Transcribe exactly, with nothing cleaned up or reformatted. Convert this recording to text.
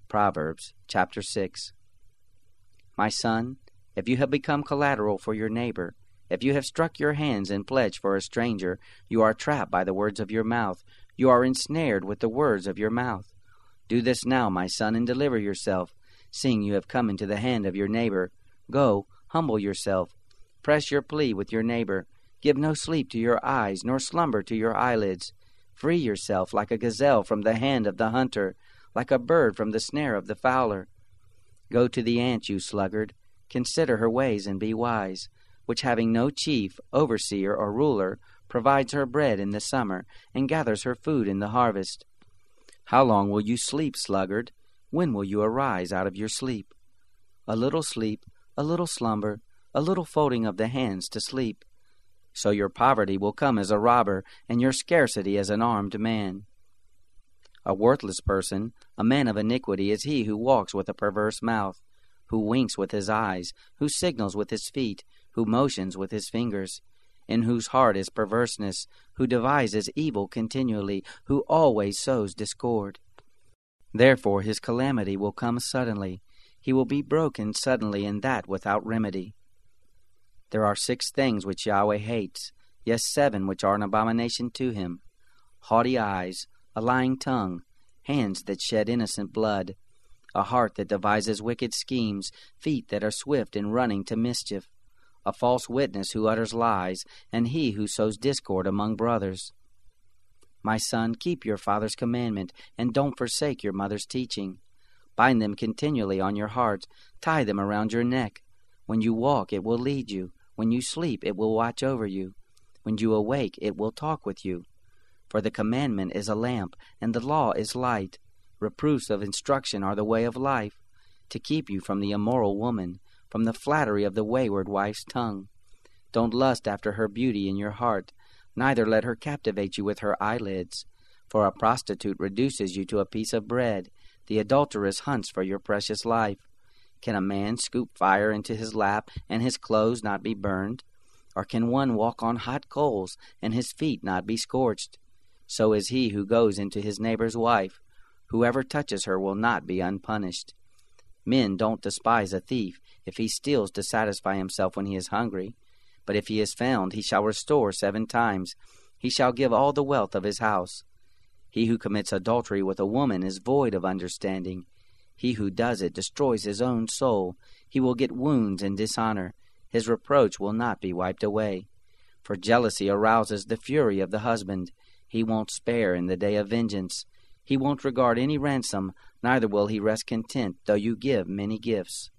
Proverbs chapter six. My son, if you have become collateral for your neighbor, if you have struck your hands in pledge for a stranger, you are trapped by the words of your mouth. You are ensnared with the words of your mouth. Do this now, my son, and deliver yourself, seeing you have come into the hand of your neighbor. Go, humble yourself. Press your plea with your neighbor. Give no sleep to your eyes, nor slumber to your eyelids. Free yourself like a gazelle from the hand of the hunter, like a bird from the snare of the fowler. Go to the ant, you sluggard. Consider her ways and be wise, which having no chief, overseer, or ruler, provides her bread in the summer, and gathers her food in the harvest. How long will you sleep, sluggard? When will you arise out of your sleep? A little sleep, a little slumber, a little folding of the hands to sleep. So your poverty will come as a robber, and your scarcity as an armed man. A worthless person, a man of iniquity, is he who walks with a perverse mouth, who winks with his eyes, who signals with his feet, who motions with his fingers, in whose heart is perverseness, who devises evil continually, who always sows discord. Therefore his calamity will come suddenly. He will be broken suddenly, and that without remedy. There are six things which Yahweh hates, yes, seven which are an abomination to him: haughty eyes, a lying tongue, hands that shed innocent blood, a heart that devises wicked schemes, feet that are swift in running to mischief, a false witness who utters lies, and he who sows discord among brothers. My son, keep your father's commandment, and don't forsake your mother's teaching. Bind them continually on your heart, tie them around your neck. When you walk, it will lead you. When you sleep, it will watch over you. When you awake, it will talk with you. For the commandment is a lamp, and the law is light. Reproofs of instruction are the way of life, to keep you from the immoral woman, from the flattery of the wayward wife's tongue. Don't lust after her beauty in your heart, neither let her captivate you with her eyelids. For a prostitute reduces you to a piece of bread, the adulteress hunts for your precious life. Can a man scoop fire into his lap, and his clothes not be burned? Or can one walk on hot coals, and his feet not be scorched? So is he who goes into his neighbor's wife. Whoever touches her will not be unpunished. Men don't despise a thief, if he steals to satisfy himself when he is hungry. But if he is found, he shall restore seven times. He shall give all the wealth of his house. He who commits adultery with a woman is void of understanding. He who does it destroys his own soul. He will get wounds and dishonor. His reproach will not be wiped away. For jealousy arouses the fury of the husband. He won't spare in the day of vengeance. He won't regard any ransom, neither will he rest content, though you give many gifts.